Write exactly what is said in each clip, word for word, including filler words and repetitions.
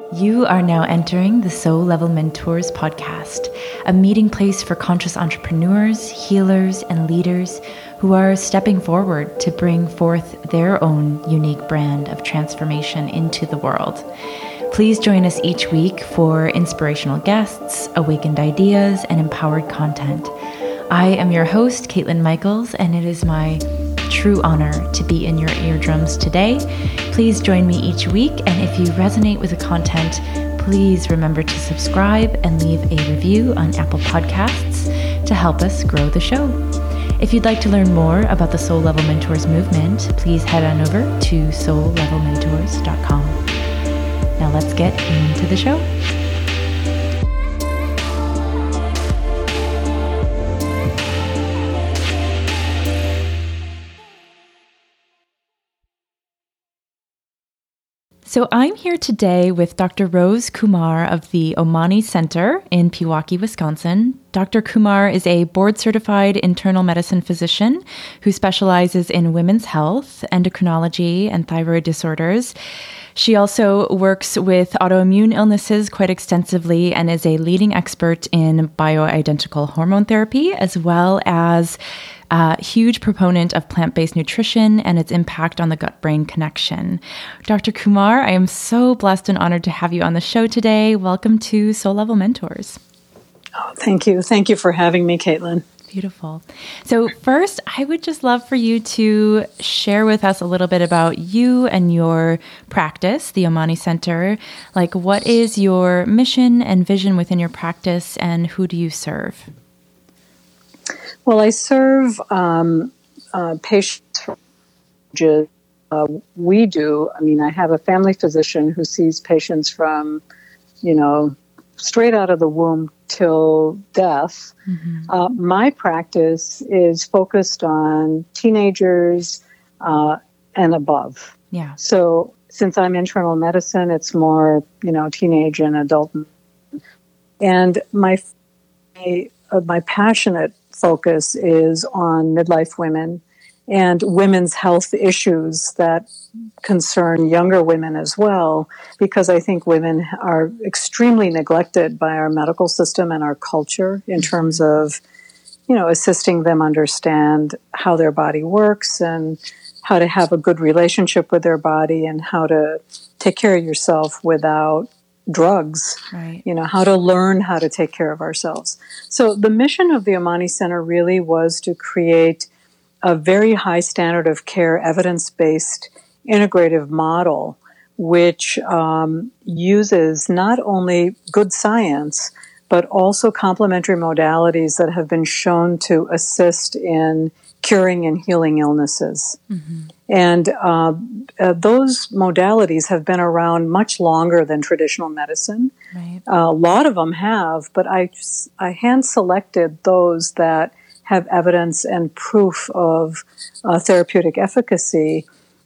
You are now entering the Soul Level Mentors podcast, a meeting place for conscious entrepreneurs, healers, and leaders who are stepping forward to bring forth their own unique brand of transformation into the world. Please join us each week for inspirational guests, awakened ideas, and empowered content. I am your host, Caitlin Michaels, and it is my true honor to be in your eardrums today. Please join me each week, and if you resonate with the content, please remember to subscribe and leave a review on Apple Podcasts to help us grow the show. If you'd like to learn more about the Soul Level Mentors movement, please head on over to soul level mentors dot com. Now let's get into the show. So I'm here today with Doctor Rose Kumar of the Omani Center in Pewaukee, Wisconsin. Doctor Kumar is a board-certified internal medicine physician who specializes in women's health, endocrinology, and thyroid disorders. She also works with autoimmune illnesses quite extensively and is a leading expert in bioidentical hormone therapy, as well as a huge proponent of plant-based nutrition and its impact on the gut-brain connection. Doctor Kumar, I am so blessed and honored to have you on the show today. Welcome to Soul Level Mentors. Oh, thank you. Thank you for having me, Caitlin. Beautiful. So first, I would just love for you to share with us a little bit about you and your practice, the Omani Center. Like, what is your mission and vision within your practice, and who do you serve? Well, I serve um, uh, patients from uh, we do. I mean, I have a family physician who sees patients from, you know, straight out of the womb till death. Mm-hmm. Uh, my practice is focused on teenagers uh, and above. Yeah. So since I'm internal medicine, it's more, you know, teenage and adult. And my my, uh, my passionate focus is on midlife women and women's health issues that concern younger women as well, because I think women are extremely neglected by our medical system and our culture in terms of, you know, assisting them understand how their body works and how to have a good relationship with their body and how to take care of yourself without drugs, right. You know, how to learn how to take care of ourselves. So the mission of the Omani Center really was to create a very high standard of care, evidence-based integrative model, which um, uses not only good science, but also complementary modalities that have been shown to assist in curing and healing illnesses. Mm-hmm. And uh, uh, those modalities have been around much longer than traditional medicine. Right. Uh, a lot of them have, but I, just, I hand-selected those that have evidence and proof of uh, therapeutic efficacy.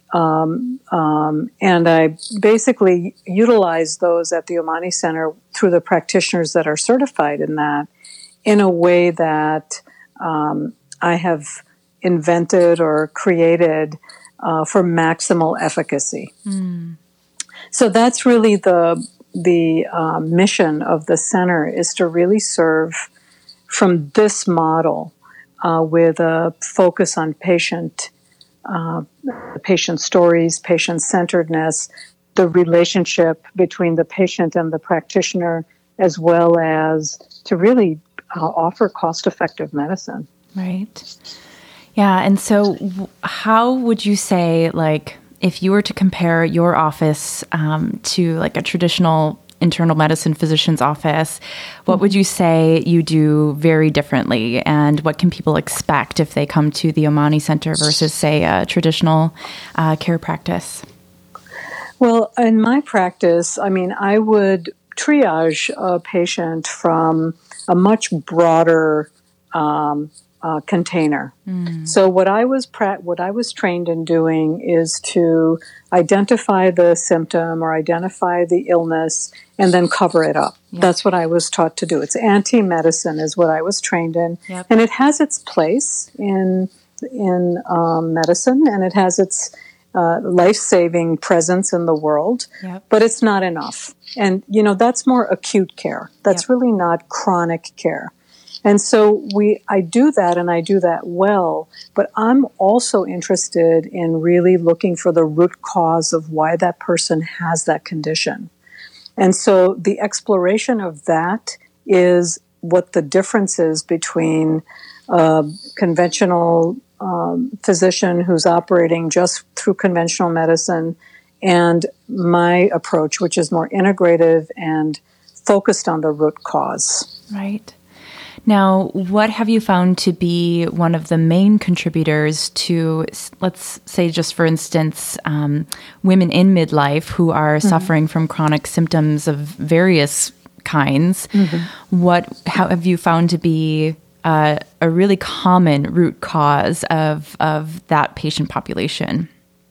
Um, um, and I basically utilize those at the Omani Center through the practitioners that are certified in that in a way that um, I have invented or created uh, for maximal efficacy. Mm. So that's really the the uh, mission of the center, is to really serve from this model uh, with a focus on patient uh, patient stories, patient-centeredness, the relationship between the patient and the practitioner, as well as to really uh, offer cost-effective medicine. Right. Yeah. And so how would you say, like, if you were to compare your office um, to like a traditional internal medicine physician's office, what would you say you do very differently? And what can people expect if they come to the Omani Center versus, say, a traditional uh, care practice? Well, in my practice, I mean, I would triage a patient from a much broader um Uh, container. Mm. So what I was pra- what I was trained in doing is to identify the symptom or identify the illness and then cover it up. Yep. That's what I was taught to do. It's anti-medicine is what I was trained in, yep. And it has its place in in um, medicine, and it has its uh, life-saving presence in the world, Yep. but it's not enough. And, you know, that's more acute care. That's Yep. really not chronic care. And so we, I do that and I do that well, but I'm also interested in really looking for the root cause of why that person has that condition. And so the exploration of that is what the difference is between a conventional um, physician who's operating just through conventional medicine and my approach, which is more integrative and focused on the root cause. Right. Now, what have you found to be one of the main contributors to, let's say, just for instance, um, women in midlife who are mm-hmm. suffering from chronic symptoms of various kinds? Mm-hmm. What how have you found to be uh, a really common root cause of of that patient population?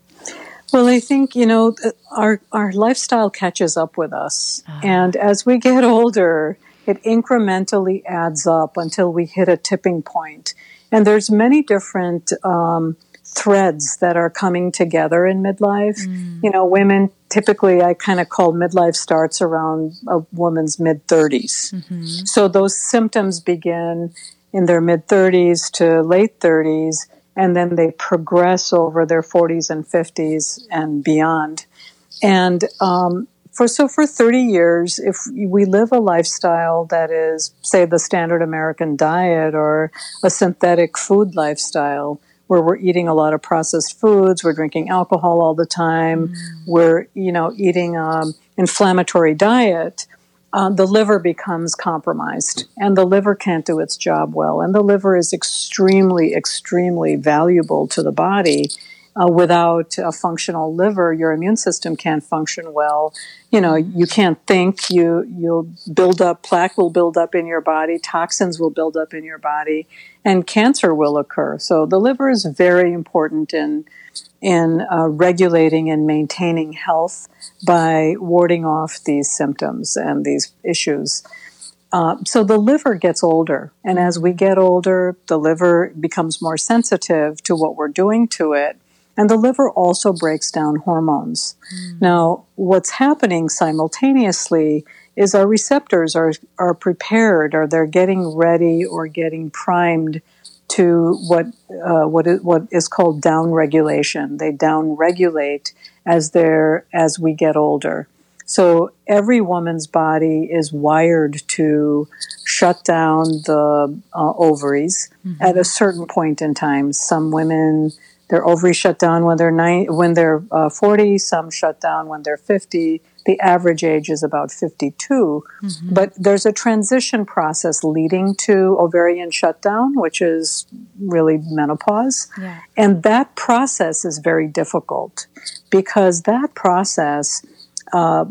Well, I think, you know, our our lifestyle catches up with us, uh. and as we get older, it incrementally adds up until we hit a tipping point. And there's many different um, threads that are coming together in midlife. Mm. You know, women, typically I kind of call midlife starts around a woman's mid-thirties. Mm-hmm. So those symptoms begin in their mid-thirties to late thirties, and then they progress over their forties and fifties and beyond. And um For so for thirty years, if we live a lifestyle that is, say, the standard American diet or a synthetic food lifestyle, where we're eating a lot of processed foods, we're drinking alcohol all the time, mm. we're, you know, eating um, inflammatory diet, uh, the liver becomes compromised, and the liver can't do its job well. And the liver is extremely, extremely valuable to the body. Uh, without a functional liver, your immune system can't function well. You know, you can't think. You you'll build up plaque will build up in your body, toxins will build up in your body, and cancer will occur. So the liver is very important in in uh, regulating and maintaining health by warding off these symptoms and these issues. Uh, so the liver gets older, and as we get older, the liver becomes more sensitive to what we're doing to it. And the liver also breaks down hormones. Mm. Now, what's happening simultaneously is our receptors are, are prepared, or they're getting ready or getting primed to what uh, what is, what is called downregulation. They downregulate as they're as we get older. So every woman's body is wired to shut down the uh, ovaries mm-hmm. at a certain point in time. Some women, their ovaries shut down when they're nine, when they're uh, forty. Some shut down when they're fifty. The average age is about fifty-two. Mm-hmm. But there's a transition process leading to ovarian shutdown, which is really menopause. Yeah. And that process is very difficult because that process uh,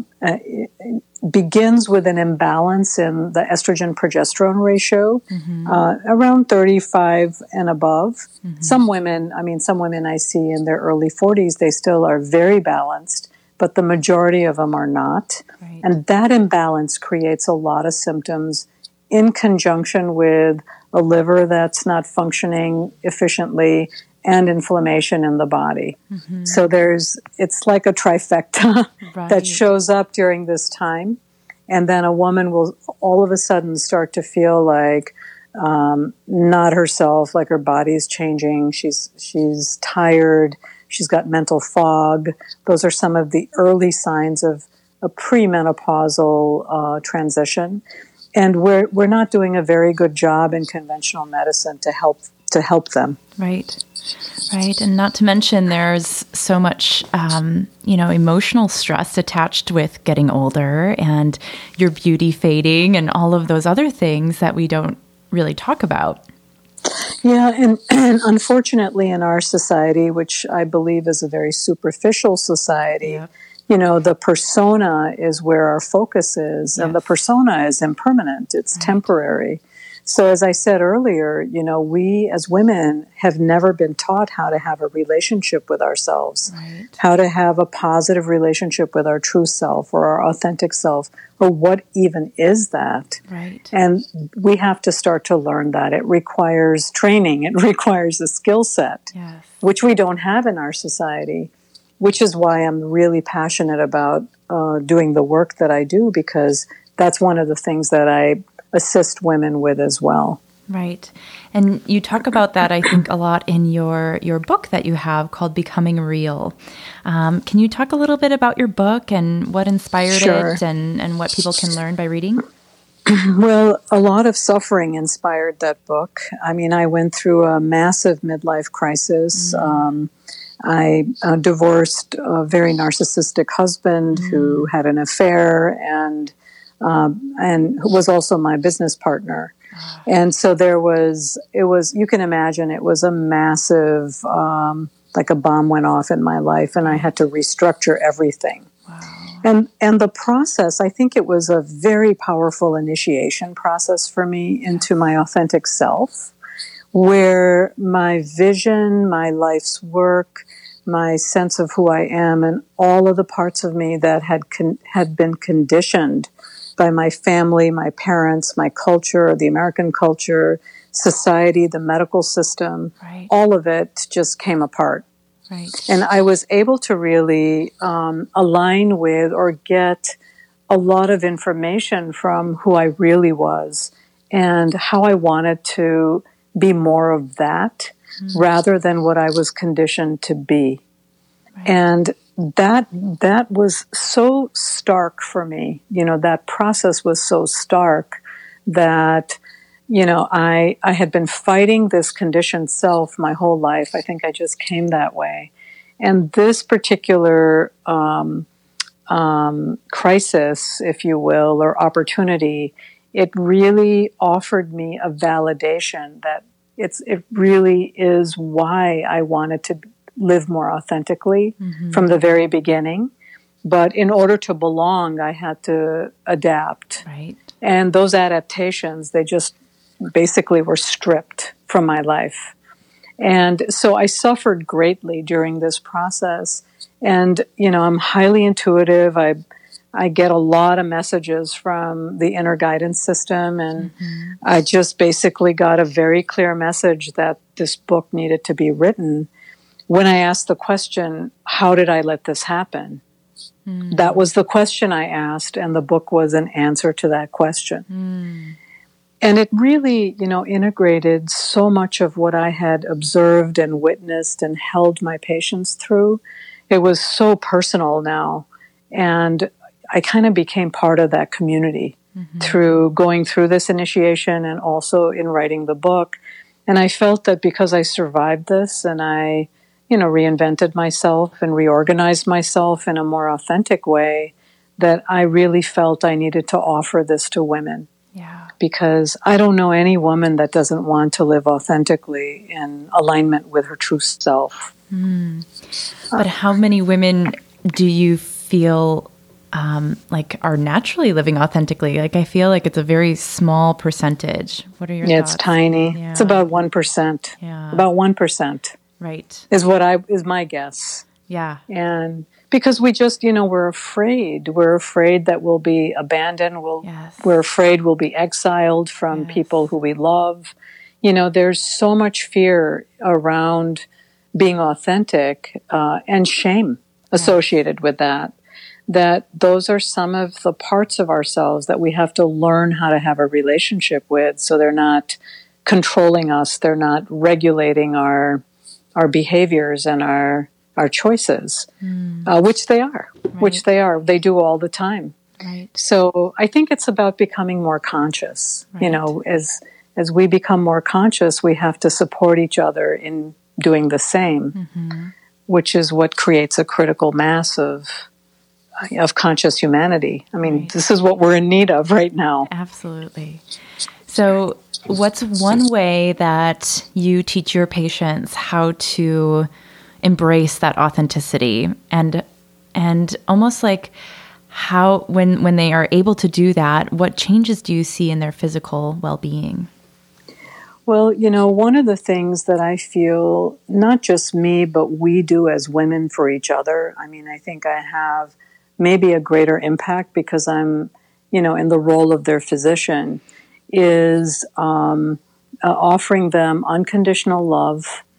begins with an imbalance in the estrogen-progesterone ratio, mm-hmm. uh, around thirty-five and above. Mm-hmm. Some women, I mean, some women I see in their early forties, they still are very balanced, but the majority of them are not. Right. And that imbalance creates a lot of symptoms in conjunction with a liver that's not functioning efficiently and inflammation in the body. Mm-hmm. So there's, it's like a trifecta right. that shows up during this time. And then a woman will all of a sudden start to feel like um, not herself, like her body's changing. She's, she's tired. She's got mental fog. Those are some of the early signs of a premenopausal uh, transition. And we're, we're not doing a very good job in conventional medicine to help, to help them. Right. Right. And not to mention there's so much, um, you know, emotional stress attached with getting older and your beauty fading and all of those other things that we don't really talk about. Yeah. And, and unfortunately in our society, which I believe is a very superficial society, yep. you know, the persona is where our focus is, yes. and the persona is impermanent. It's right. temporary. So as I said earlier, you know, we as women have never been taught how to have a relationship with ourselves, right. how to have a positive relationship with our true self or our authentic self, or what even is that? Right. And we have to start to learn that. It requires training. It requires a skill set, yes. which we don't have in our society. which is why I'm really passionate about uh, doing the work that I do, because that's one of the things that I assist women with as well. Right. And you talk about that, I think, a lot in your, your book that you have called Becoming Real. Um, can you talk a little bit about your book and what inspired Sure. it and, and what people can learn by reading? Well, a lot of suffering inspired that book. I mean, I went through a massive midlife crisis. Mm. Um, I uh, divorced a very narcissistic husband mm. who had an affair and um, and who was also my business partner. And so there was, it was, you can imagine it was a massive, um, like a bomb went off in my life, and I had to restructure everything. Wow. And, and the process, I think it was a very powerful initiation process for me into my authentic self, where my vision, my life's work, my sense of who I am, and all of the parts of me that had con- had been conditioned by my family, my parents, my culture, the American culture, society, the medical system, right. all of it just came apart. Right. And I was able to really um, align with or get a lot of information from who I really was and how I wanted to be more of that mm. rather than what I was conditioned to be. Right. And that that was so stark for me. You know, that process was so stark that, you know, I I had been fighting this conditioned self my whole life. I think I just came that way. And this particular um, um, crisis, if you will, or opportunity, it really offered me a validation that it's it really is why I wanted to live more authentically mm-hmm. from the very beginning. But in order to belong, I had to adapt. Right. And those adaptations, they just basically were stripped from my life. And so I suffered greatly during this process. And, you know, I'm highly intuitive. I I get a lot of messages from the inner guidance system. And mm-hmm. I just basically got a very clear message that this book needed to be written. When I asked the question, how did I let this happen? Mm. That was the question I asked, and the book was an answer to that question. Mm. And it really, you know, integrated so much of what I had observed and witnessed and held my patients through. It was so personal now. And I kind of became part of that community mm-hmm. through going through this initiation and also in writing the book. And I felt that because I survived this and I, you know, reinvented myself and reorganized myself in a more authentic way, that I really felt I needed to offer this to women. Yeah. Because I don't know any woman that doesn't want to live authentically in alignment with her true self. Mm. But how many women do you feel um, like are naturally living authentically? Like, I feel like it's a very small percentage. What are your yeah, thoughts? It's tiny. Yeah. It's about one percent. Yeah. About one percent. Right. Is what I, is my guess. Yeah. And because we just, you know, we're afraid. We're afraid that we'll be abandoned. We'll, yes. We're afraid we'll be exiled from yes. people who we love. You know, there's so much fear around being authentic uh, and shame associated yes. with that, that those are some of the parts of ourselves that we have to learn how to have a relationship with, so they're not controlling us. They're not regulating our our behaviors and our our choices, mm. uh, which they are, right. which they are. They do all the time. Right. So I think it's about becoming more conscious. Right. You know, as as we become more conscious, we have to support each other in doing the same, mm-hmm. which is what creates a critical mass of of conscious humanity. I mean, right. this is what we're in need of right now. Absolutely. So what's one way that you teach your patients how to embrace that authenticity, and and almost like how when when they are able to do that, what changes do you see in their physical well-being? Well, you know, one of the things that I feel, not just me, but we do as women for each other, I mean, I think I have maybe a greater impact because I'm, you know, in the role of their physician, is um, uh, offering them unconditional love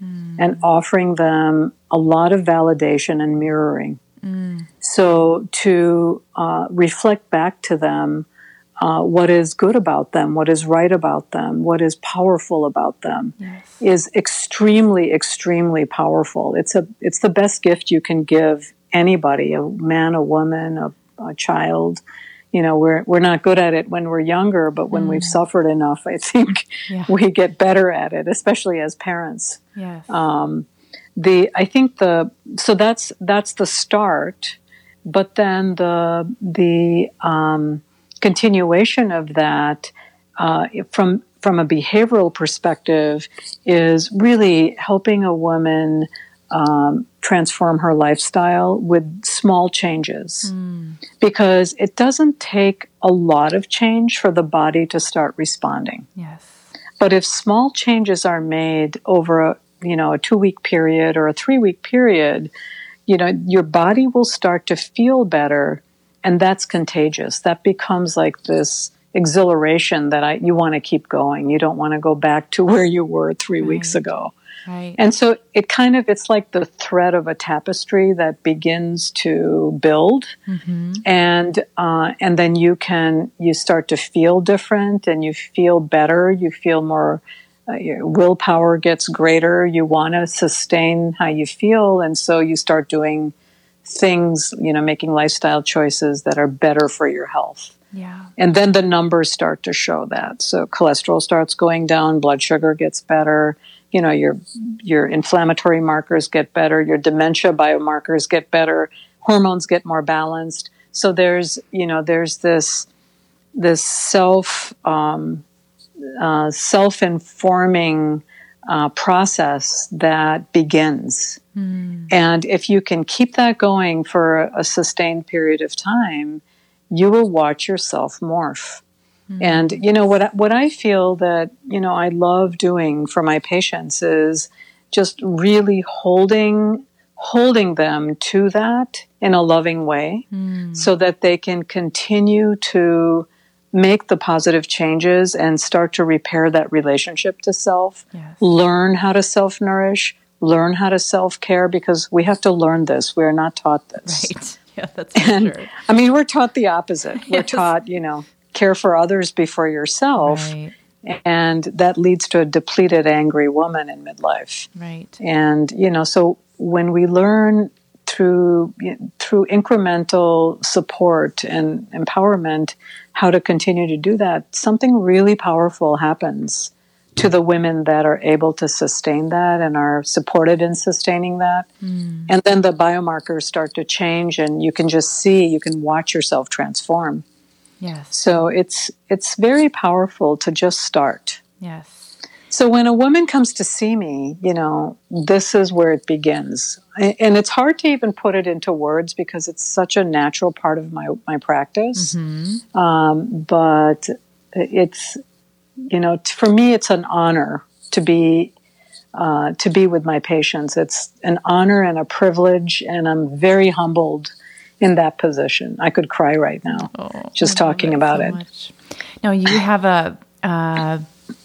mm. and offering them a lot of validation and mirroring. Mm. So to uh, reflect back to them uh, what is good about them, what is right about them, what is powerful about them, yes. is extremely, extremely powerful. It's a it's the best gift you can give anybody, a man, a woman, a, a child. You know, we're we're not good at it when we're younger, but when mm. we've suffered enough, I think yeah. we get better at it, especially as parents. Yes. Um, the I think the so that's that's the start, but then the the um, continuation of that uh, from from a behavioral perspective is really helping a woman um, transform her lifestyle with small changes, mm. because it doesn't take a lot of change for the body to start responding. Yes. But if small changes are made over a you know, a two-week period or a three-week period, you know, your body will start to feel better, and that's contagious. That becomes like this exhilaration that I you want to keep going. You don't want to go back to where you were three right. weeks ago. Right. And so it kind of, it's like the thread of a tapestry that begins to build, mm-hmm. and uh, and then you can, you start to feel different, and you feel better, you feel more, Uh, your willpower gets greater. You want to sustain how you feel, and so you start doing things, you know, making lifestyle choices that are better for your health. Yeah. And then the numbers start to show that. So cholesterol starts going down, blood sugar gets better, you know, your your inflammatory markers get better, your dementia biomarkers get better, hormones get more balanced. So there's, you know, there's this this self um Uh, self-informing uh, process that begins. Mm. And if you can keep that going for a, a sustained period of time, you will watch yourself morph. Mm. And, you know, what, what I feel that, you know, I love doing for my patients is just really holding, holding them to that in a loving way, mm. so that they can continue to make the positive changes and start to repair that relationship to self, yes. learn how to self-nourish, learn how to self-care, because we have to learn this. We're not taught this. Right. Yeah, that's for and, sure. I mean, we're taught the opposite. We're yes. taught, you know, care for others before yourself. Right. And that leads to a depleted, angry woman in midlife. Right. And, you know, so when we learn through through incremental support and empowerment how to continue to do that, something really powerful happens to the women that are able to sustain that and are supported in sustaining that. Mm. And then the biomarkers start to change, and you can just see, you can watch yourself transform. Yes. So it's it's very powerful to just start. Yes. So when a woman comes to see me, you know, this is where it begins. And it's hard to even put it into words because it's such a natural part of my, my practice. Mm-hmm. Um, but it's, you know, for me, it's an honor to be uh, to be with my patients. It's an honor and a privilege, and I'm very humbled in that position. I could cry right now oh, just talking about so it. Much. Now, you have a... Uh,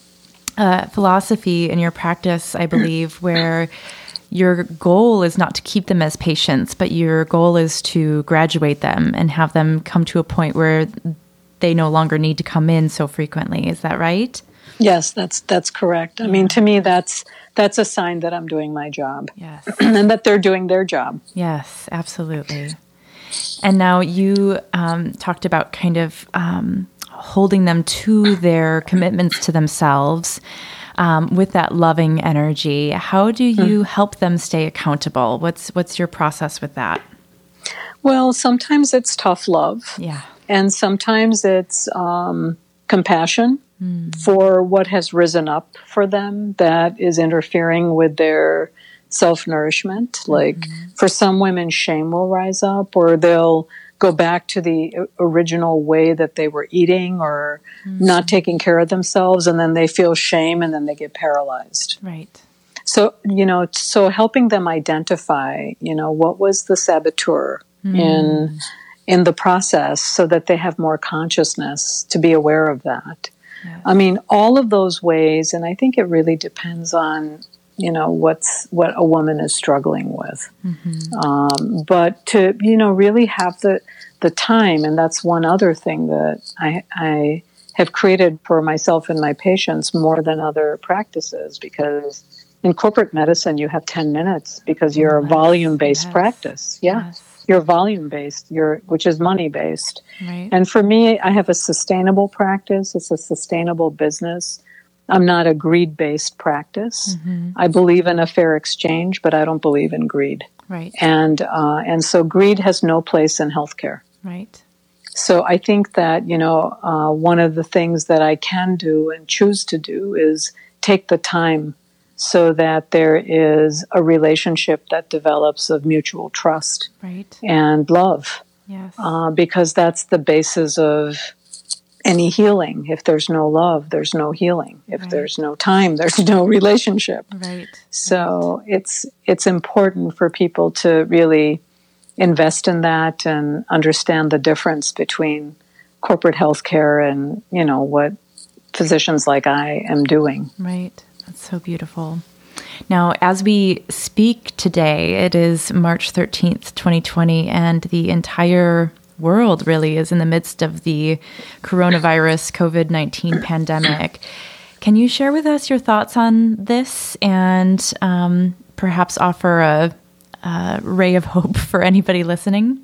Uh, philosophy in your practice, I believe, where your goal is not to keep them as patients, but your goal is to graduate them and have them come to a point where they no longer need to come in so frequently. Is that right? Yes, that's that's correct. I mean, to me, that's that's a sign that I'm doing my job. Yes. And that they're doing their job. Yes, absolutely. And now you um, talked about kind of um, holding them to their commitments to themselves um, with that loving energy. How do you mm. help them stay accountable? What's what's your process with that? Well, sometimes it's tough love. Yeah. And sometimes it's um, compassion mm. for what has risen up for them that is interfering with their self-nourishment. Like mm-hmm. for some women, shame will rise up, or they'll go back to the original way that they were eating or mm-hmm. not taking care of themselves, and then they feel shame, and then they get paralyzed. Right. So, you know, so helping them identify, you know, what was the saboteur mm. in in the process, so that they have more consciousness to be aware of that. Yes. I mean, all of those ways, and I think it really depends on you know, what's what a woman is struggling with. Mm-hmm. Um, but to, you know, really have the the time, and that's one other thing that I, I have created for myself and my patients more than other practices, because in corporate medicine you have ten minutes because you're a Yes, volume-based yes, practice. Yeah. yes. You're volume-based, you're, which is money-based. Right. And for me, I have a sustainable practice. It's a sustainable business. I'm not a greed-based practice. Mm-hmm. I believe in a fair exchange, but I don't believe in greed. Right. And uh, and so greed has no place in healthcare. Right. So I think that, you know, uh, one of the things that I can do and choose to do is take the time so that there is a relationship that develops of mutual trust Right. and love, Yes. uh, because that's the basis of any healing. If there's no love, there's no healing. If Right. there's no time, there's no relationship. Right. So it's it's important for people to really invest in that and understand the difference between corporate healthcare and, you know, what physicians like I am doing. Right. That's so beautiful. Now, as we speak today, it is March thirteenth, twenty twenty, and the entire world really is in the midst of the coronavirus COVID nineteen pandemic. Can you share with us your thoughts on this and um, perhaps offer a, a ray of hope for anybody listening?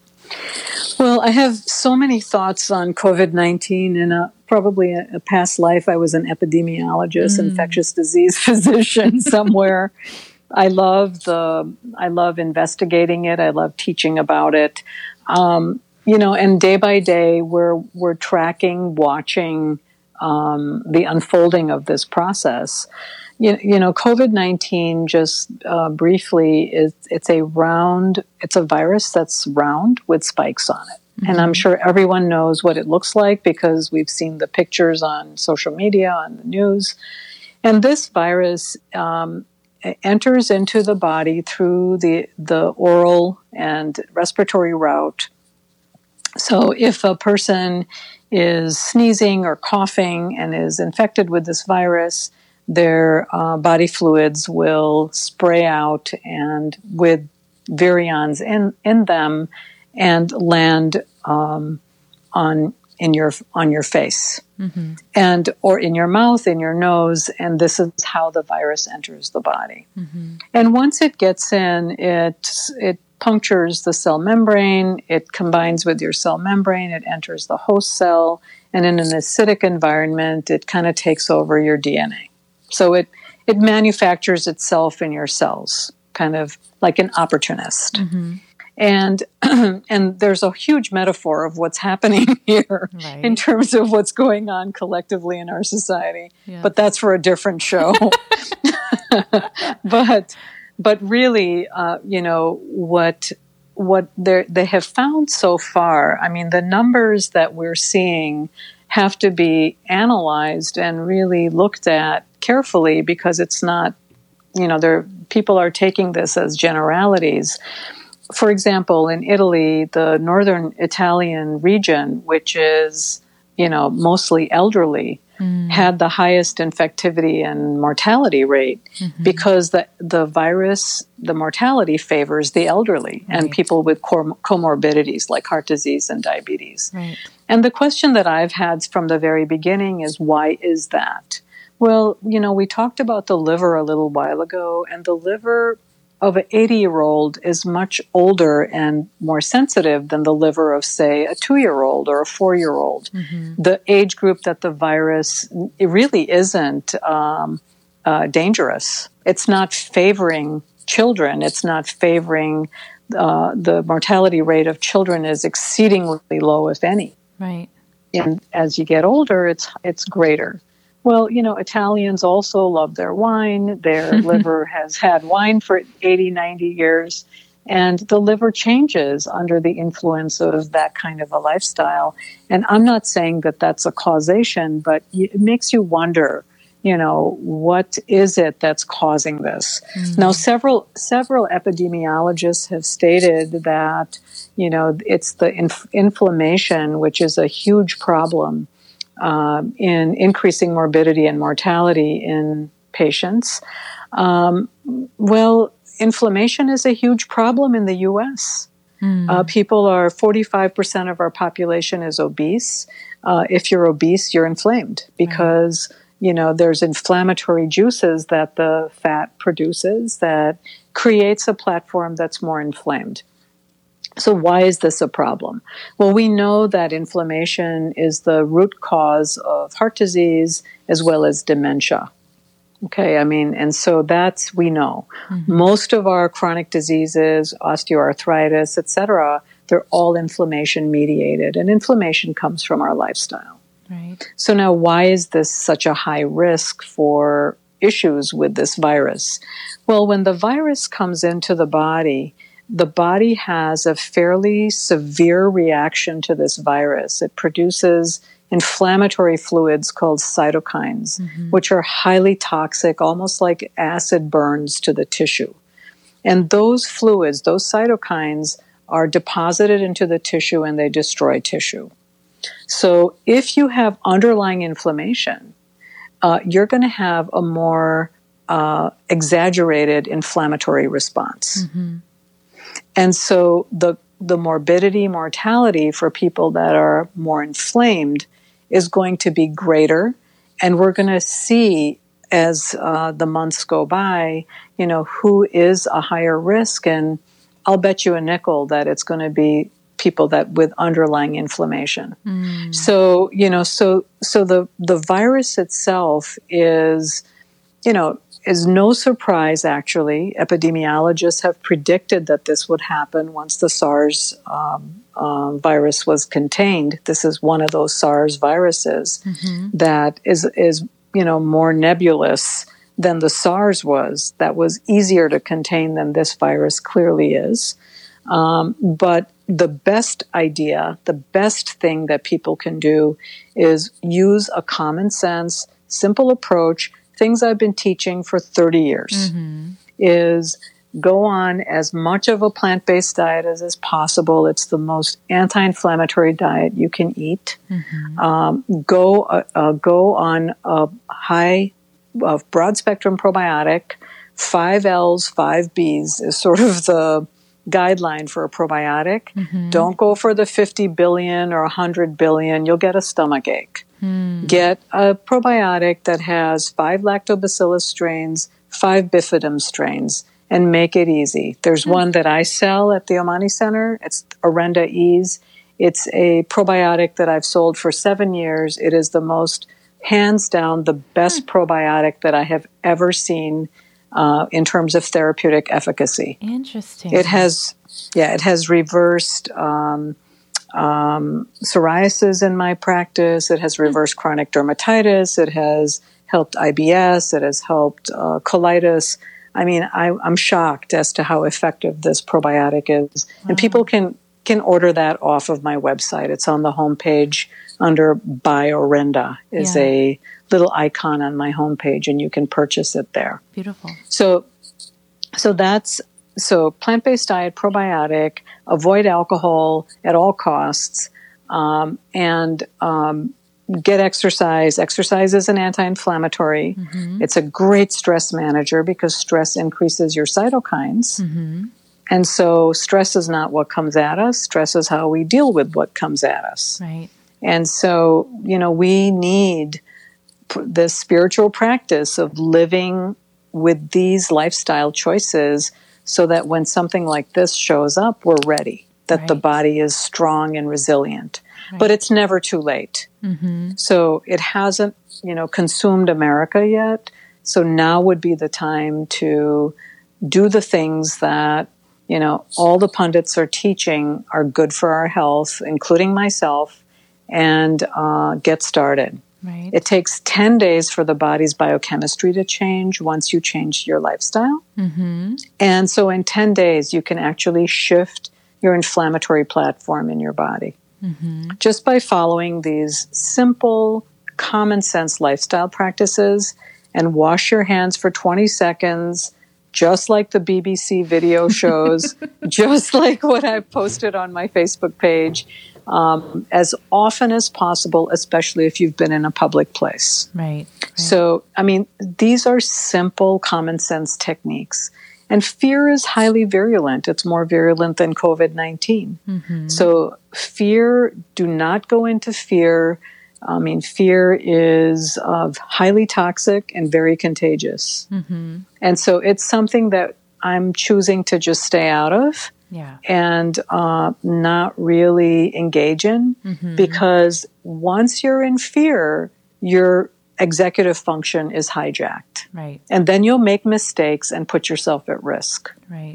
Well, I have so many thoughts on COVID nineteen. In a, probably a, a past life, I was an epidemiologist, mm. infectious disease physician somewhere. I love the, I love investigating it. I love teaching about it. Um, you know, and day by day, we're we're tracking, watching um, the unfolding of this process. You, you know, COVID nineteen, just uh, briefly, is it's a round, it's a virus that's round with spikes on it. Mm-hmm. And I'm sure everyone knows what it looks like because we've seen the pictures on social media, on the news. And this virus um, enters into the body through the, the oral and respiratory route. So if a person is sneezing or coughing and is infected with this virus, their uh, body fluids will spray out and with virions in, in them and land um, on in your on your face, mm-hmm. and or in your mouth, in your nose, and this is how the virus enters the body. Mm-hmm. And once it gets in, it it punctures the cell membrane, it combines with your cell membrane, it enters the host cell, and in an acidic environment, it kind of takes over your D N A. So it, it manufactures itself in your cells, kind of like an opportunist. Mm-hmm. And and there's a huge metaphor of what's happening here right. in terms of what's going on collectively in our society. Yes. But that's for a different show. but but really, uh, you know, what what they have found so far, I mean, the numbers that we're seeing have to be analyzed and really looked at carefully because it's not, you know, there people are taking this as generalities. For example, in Italy, the northern Italian region, which is, you know, mostly elderly, mm. had the highest infectivity and mortality rate mm-hmm. because the the virus, the mortality favors the elderly right. and people with com- comorbidities like heart disease and diabetes. Right. And the question that I've had from the very beginning is, why is that? Well, you know, we talked about the liver a little while ago, and the liver of an eighty-year-old is much older and more sensitive than the liver of, say, a two-year-old or a four-year-old. Mm-hmm. The age group that the virus, it really isn't um, uh, dangerous. It's not favoring children. It's not favoring, uh, the mortality rate of children is exceedingly low, if any. Right. And as you get older, it's it's greater. Well, you know, Italians also love their wine. Their liver has had wine for eighty, ninety years. And the liver changes under the influence of that kind of a lifestyle. And I'm not saying that that's a causation, but it makes you wonder, you know, what is it that's causing this? Mm-hmm. Now, several several epidemiologists have stated that, you know, it's the inf- inflammation, which is a huge problem Um, in increasing morbidity and mortality in patients. Um, well, inflammation is a huge problem in the U S. Mm. Uh, people are, forty-five percent of our population is obese. Uh, if you're obese, you're inflamed because, right. you know, there's inflammatory juices that the fat produces that creates a platform that's more inflamed. So why is this a problem? Well, we know that inflammation is the root cause of heart disease as well as dementia. Okay, I mean, and so that's, we know. Mm-hmm. Most of our chronic diseases, osteoarthritis, et cetera, they're all inflammation mediated, and inflammation comes from our lifestyle. Right. So now why is this such a high risk for issues with this virus? Well, when the virus comes into the body, the body has a fairly severe reaction to this virus. It produces inflammatory fluids called cytokines, mm-hmm. which are highly toxic, almost like acid burns to the tissue. And those fluids, those cytokines, are deposited into the tissue and they destroy tissue. So if you have underlying inflammation, uh, you're going to have a more uh, exaggerated inflammatory response. Mm-hmm. And so the the morbidity, mortality for people that are more inflamed is going to be greater. And we're going to see as uh, the months go by, you know, who is a higher risk. And I'll bet you a nickel that it's going to be people that with underlying inflammation. Mm. So, you know, so so the, the virus itself is, you know, is no surprise, actually. Epidemiologists have predicted that this would happen once the SARS um, um, virus was contained. This is one of those SARS viruses mm-hmm. that is, is, you know, more nebulous than the SARS was. That was easier to contain than this virus clearly is. Um, but the best idea, the best thing that people can do is use a common sense, simple approach. Things I've been teaching for thirty years mm-hmm. is go on as much of a plant-based diet as is possible. It's the most anti-inflammatory diet you can eat. Mm-hmm. Um, go uh, uh, go on a high, uh, broad-spectrum probiotic. Five L's, five B's is sort of the guideline for a probiotic. Mm-hmm. Don't go for the fifty billion or one hundred billion. You'll get a stomach ache. Mm. Get a probiotic that has five lactobacillus strains, five bifidum strains, and make it easy. There's mm. one that I sell at the Omani Center. It's Orenda Ease. It's a probiotic that I've sold for seven years. It is the most, hands down, the best mm. probiotic that I have ever seen uh, in terms of therapeutic efficacy. Interesting. It has, yeah, it has reversed um, Um, psoriasis in my practice. It has reversed chronic dermatitis. It has helped I B S. It has helped uh, colitis. I mean, I, I'm shocked as to how effective this probiotic is. Wow. And people can, can order that off of my website. It's on the homepage under Buy Orenda is yeah. a little icon on my homepage, and you can purchase it there. Beautiful. So, so that's So plant-based diet, probiotic, avoid alcohol at all costs, um, and um, get exercise. Exercise is an anti-inflammatory. Mm-hmm. It's a great stress manager because stress increases your cytokines. Mm-hmm. And so stress is not what comes at us. Stress is how we deal with what comes at us. Right. And so, you know, we need p- this spiritual practice of living with these lifestyle choices so that when something like this shows up, we're ready, that right. the body is strong and resilient. Right. But it's never too late. Mm-hmm. So it hasn't, you know, consumed America yet. So now would be the time to do the things that, you know, all the pundits are teaching are good for our health, including myself, and uh, get started. Right. It takes ten days for the body's biochemistry to change once you change your lifestyle. Mm-hmm. And so in ten days, you can actually shift your inflammatory platform in your body. Mm-hmm. Just by following these simple, common sense lifestyle practices and wash your hands for twenty seconds, just like the B B C video shows, just like what I've posted on my Facebook page. um, as often as possible, especially if you've been in a public place. Right, right. So, I mean, these are simple common sense techniques. And fear is highly virulent. It's more virulent than COVID nineteen. Mm-hmm. So fear, do not go into fear. I mean, fear is uh, highly toxic and very contagious. Mm-hmm. And so it's something that I'm choosing to just stay out of yeah. and uh, not really engage in, mm-hmm. because once you're in fear, you're executive function is hijacked. Right. And then you'll make mistakes and put yourself at risk. Right.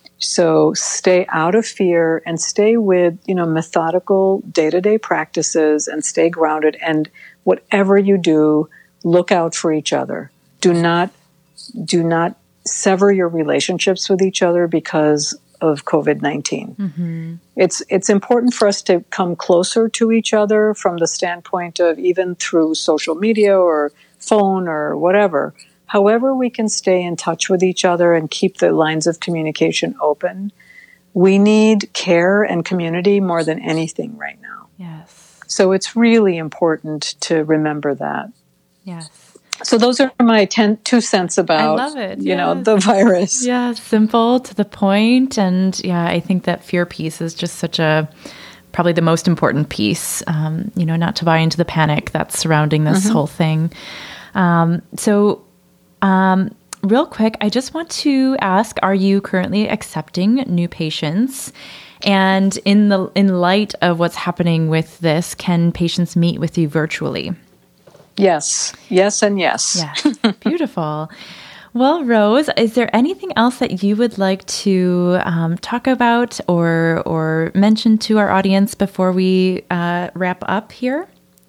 So stay out of fear and stay with, you know, methodical day-to-day practices and stay grounded. And whatever you do, look out for each other. Do not, do not sever your relationships with each other because of COVID nineteen. Mm-hmm. It's it's important for us to come closer to each other from the standpoint of even through social media or phone or whatever. However we can stay in touch with each other and keep the lines of communication open. We need care and community more than anything right now. Yes. So it's really important to remember that. Yes. So those are my ten, two cents about, I love it. you yes. know, the virus. Yeah, simple, to the point. And yeah, I think that fear piece is just such a, probably the most important piece, um, you know, not to buy into the panic that's surrounding this mm-hmm. whole thing. Um, so um, real quick, I just want to ask, are you currently accepting new patients? And in the in light of what's happening with this, can patients meet with you virtually? Yes. Yes and yes. Yes. Beautiful. Well, Rose, is there anything else that you would like to um, talk about or or mention to our audience before we uh, wrap up here?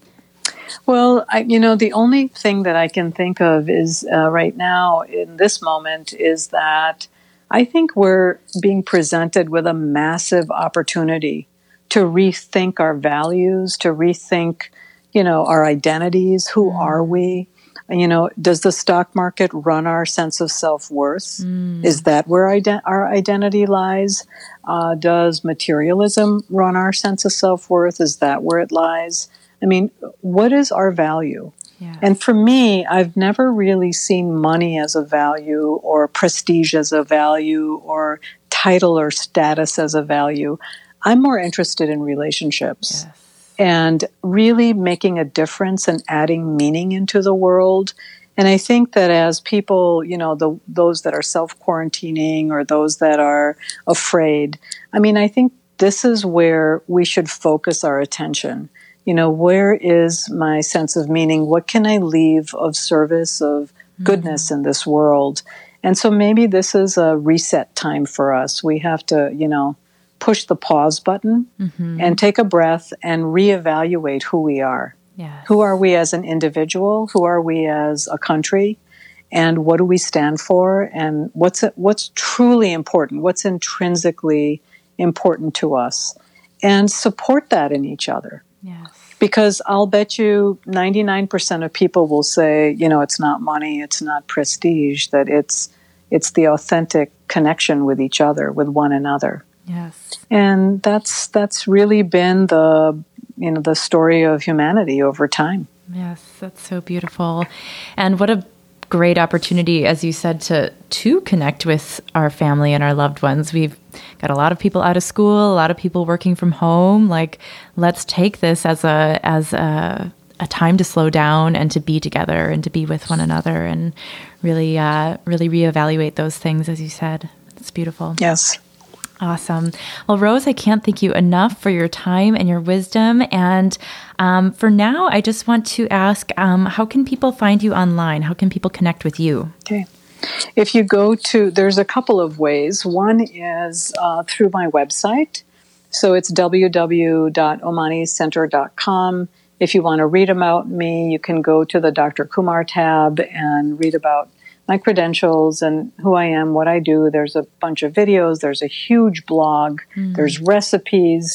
Well, I, you know, the only thing that I can think of is uh, right now in this moment is that I think we're being presented with a massive opportunity to rethink our values, to rethink you know, our identities. Who mm. are we? You know, does the stock market run our sense of self-worth? Mm. Is that where ident- our identity lies? Uh, does materialism run our sense of self-worth? Is that where it lies? I mean, what is our value? Yes. And for me, I've never really seen money as a value or prestige as a value or title or status as a value. I'm more interested in relationships. Yes. And really making a difference and adding meaning into the world. And I think that as people, you know, the, those that are self-quarantining or those that are afraid, I mean, I think this is where we should focus our attention. You know, where is my sense of meaning? What can I leave of service, of goodness mm-hmm. in this world? And so maybe this is a reset time for us. We have to, you know, push the pause button mm-hmm. and take a breath and reevaluate who we are. Yes. Who are we as an individual? Who are we as a country? And what do we stand for? And what's what's truly important? What's intrinsically important to us? And support that in each other. Yes. Because I'll bet you ninety-nine percent of people will say, you know, it's not money, it's not prestige, that it's it's the authentic connection with each other, with one another. Yes. And that's that's really been the you know the story of humanity over time. Yes, that's so beautiful. And what a great opportunity, as you said, to to connect with our family and our loved ones. We've got a lot of people out of school, a lot of people working from home. Like, let's take this as a as a a time to slow down and to be together and to be with one another and really uh, really reevaluate those things, as you said. It's beautiful. Yes. Awesome. Well, Rose, I can't thank you enough for your time and your wisdom. And um, for now, I just want to ask, um, how can people find you online? How can people connect with you? Okay. If you go to, there's a couple of ways. One is uh, through my website. So it's w w w dot omani center dot com. If you want to read about me, you can go to the Doctor Kumar tab and read about my credentials and who I am, what I do. There's a bunch of videos. There's a huge blog. Mm. There's recipes.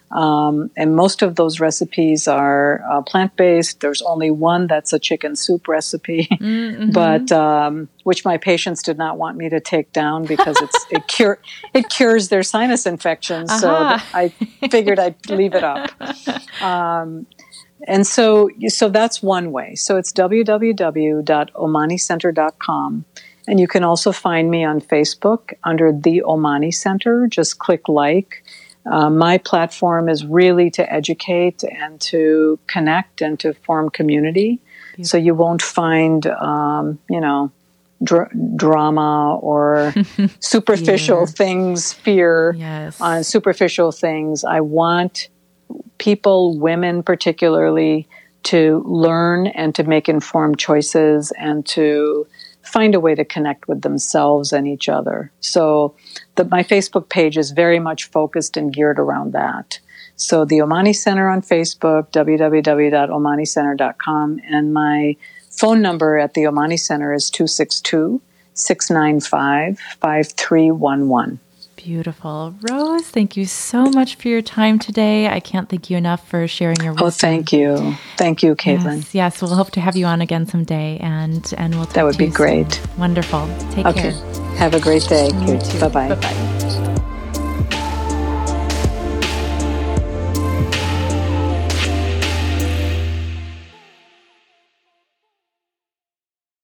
Um, and most of those recipes are uh, plant-based. There's only one that's a chicken soup recipe, mm-hmm. but um, which my patients did not want me to take down because it's it cure it cures their sinus infections. Uh-huh. So th- I figured I'd leave it up. Um, and so so that's one way. So it's w w w dot omani center dot com. And you can also find me on Facebook under the Omani Center. Just click like. Uh, my platform is really to educate and to connect and to form community. Beautiful. So you won't find, um, you know, dr- drama or superficial fear. things, fear yes. on superficial things. I want people, women particularly, to learn and to make informed choices and to find a way to connect with themselves and each other. So the, my Facebook page is very much focused and geared around that. So the Omani Center on Facebook, w w w dot omani center dot com, and my phone number at the Omani Center is two six two, six nine five, five three one one. Beautiful. Rose, thank you so much for your time today. I can't thank you enough for sharing your wisdom. Oh, thank you. Thank you, Caitlin. Yes, yes, we'll hope to have you on again someday, and, and we'll talk That would to be you great. Soon. Wonderful. Take okay. care. Have a great day. You too. Bye-bye. Bye-bye.